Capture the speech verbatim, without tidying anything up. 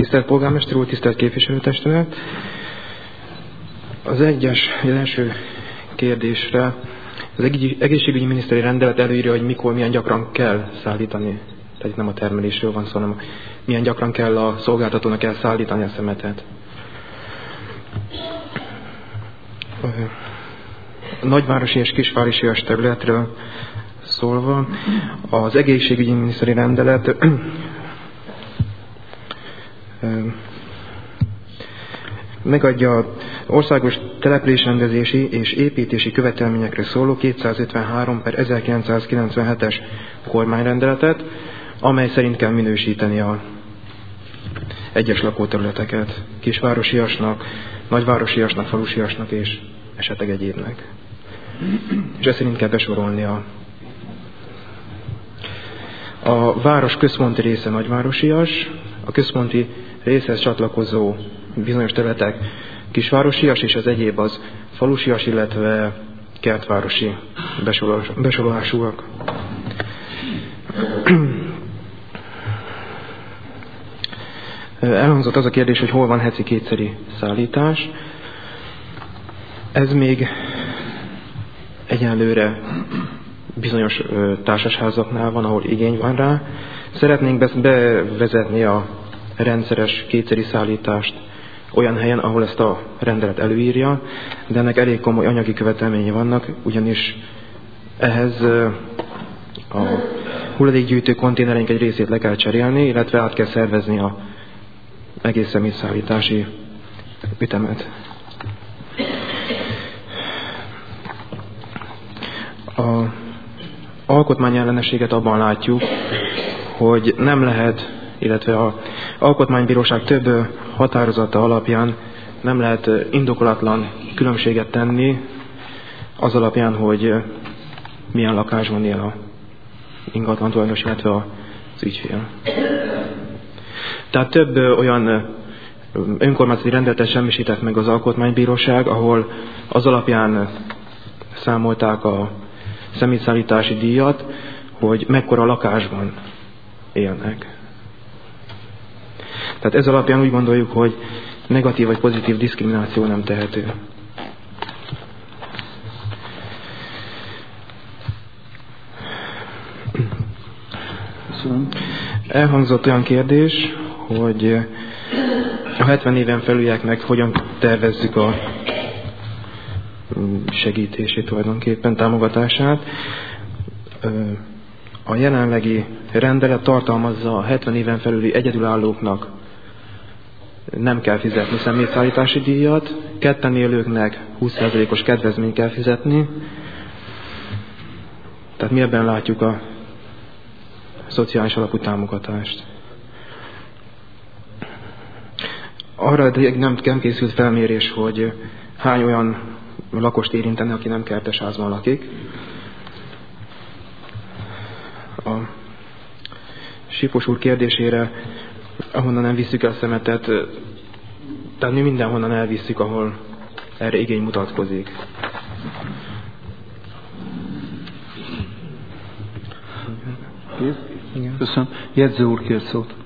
Tisztelt polgármester úr, tisztelt képviselőtestület! Az egyes, az első kérdésre az egészségügyi miniszteri rendelet előírja, hogy mikor, milyen gyakran kell szállítani. Tehát itt nem a termelésről van szó, hanem milyen gyakran kell a szolgáltatónak elszállítani a szemetet. A nagyvárosi és kisvárosias területről szólva, az egészségügyi miniszteri rendelet megadja országos településrendezési és építési követelményekre szóló kétszázötvenhárom per ezerkilencszázkilencvenhetes kormányrendeletet, amely szerint kell minősíteni a egyes lakóterületeket kisvárosiasnak, nagyvárosiasnak, falusiasnak és esetleg egyébnek. És ezt szerint kell besorolni a A város központi része nagyvárosias, a központi részhez csatlakozó bizonyos területek kisvárosias, és az egyéb az falusias, illetve kertvárosi besorolásúak. Elhangzott az a kérdés, hogy hol van heti kétszeri szállítás. Ez még egyenlőre bizonyos társasházaknál van, ahol igény van rá. Szeretnénk bevezetni a rendszeres kétszeri szállítást olyan helyen, ahol ezt a rendelet előírja, de ennek elég komoly anyagi követelményei vannak, ugyanis ehhez a hulladékgyűjtő konténereink egy részét le kell cserélni, illetve át kell szervezni a egész személyszállítási ütemet. A alkotmányellenességet abban látjuk, hogy nem lehet, illetve az Alkotmánybíróság több határozata alapján nem lehet indokolatlan különbséget tenni az alapján, hogy milyen lakásban él a ingatlan tulajdonos, illetve az ügyfél. Tehát több olyan önkormányzati rendeletet semmisített meg az Alkotmánybíróság, ahol az alapján számolták a személyszállítási díjat, hogy mekkora lakásban élnek. Tehát ez alapján úgy gondoljuk, hogy negatív vagy pozitív diszkrimináció nem tehető. Elhangzott olyan kérdés, hogy a hetven éven felülieknek hogyan tervezzük a segítését tulajdonképpen, támogatását. A jelenlegi rendelet tartalmazza a hetven éven felüli egyedülállóknak nem kell fizetni személyszállítási díjat, ketten élőknek húsz százalékos kedvezményt kell fizetni. Tehát mi ebben látjuk a szociális alapú támogatást. Arra nem, nem készült felmérés, hogy hány olyan lakost érintene, aki nem kertesházban lakik. A Sipos úr kérdésére, ahonnan nem visszük el szemetet, tehát mi mindenhonnan elvisszük, ahol erre igény mutatkozik. Köszönöm. Jegyző úr kér szót.